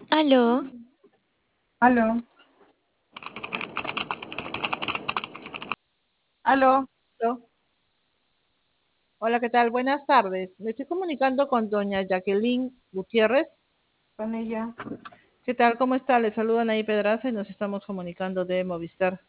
Aló, Aló, aló, Aló. Hola, ¿qué tal? Buenas tardes. Me estoy comunicando con doña Jacqueline Gutiérrez. con ella. ¿Qué tal? ¿Cómo está? Le saludan ahí Pedraza y nos estamos comunicando de Movistar.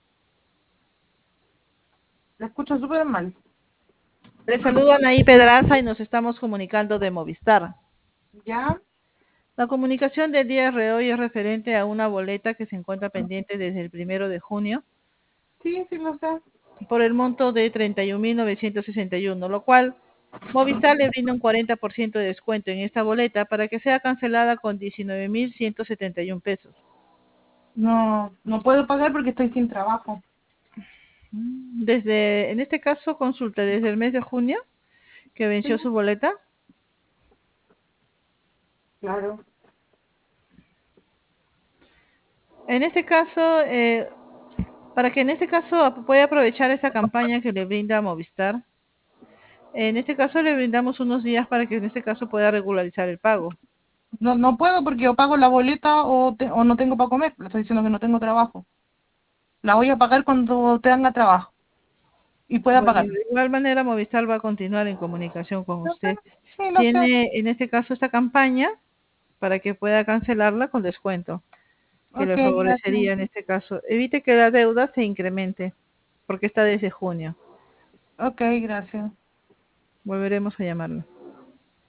La escucho súper mal. Le saludan ahí Pedraza y nos estamos comunicando de Movistar. ¿Ya? La comunicación del día de hoy es referente a una boleta que se encuentra pendiente desde el 1 de junio Sí, sí lo sé. por el monto de 31.961, lo cual Movistar le brinda un 40% de descuento en esta boleta para que sea cancelada con 19.171 pesos. No, no puedo pagar porque estoy sin trabajo. En este caso, consulta desde el mes de junio que Sí, venció su boleta. claro. En este caso, para que en este caso pueda aprovechar esta campaña que le brinda Movistar, en este caso le brindamos unos días para que en este caso pueda regularizar el pago. No, no puedo porque o pago la boleta o no tengo para comer. Le estoy diciendo que no tengo trabajo. La voy a pagar cuando tenga trabajo y pueda Bueno, pagar. de igual manera Movistar va a continuar en comunicación con Lo sé, usted. sí, lo sé. Tiene en este caso esta campaña para que pueda cancelarla con descuento, que Ok, le gracias. favorecería en este caso. Evite que la deuda se incremente, porque está desde junio. Ok, gracias. Volveremos a llamarlo.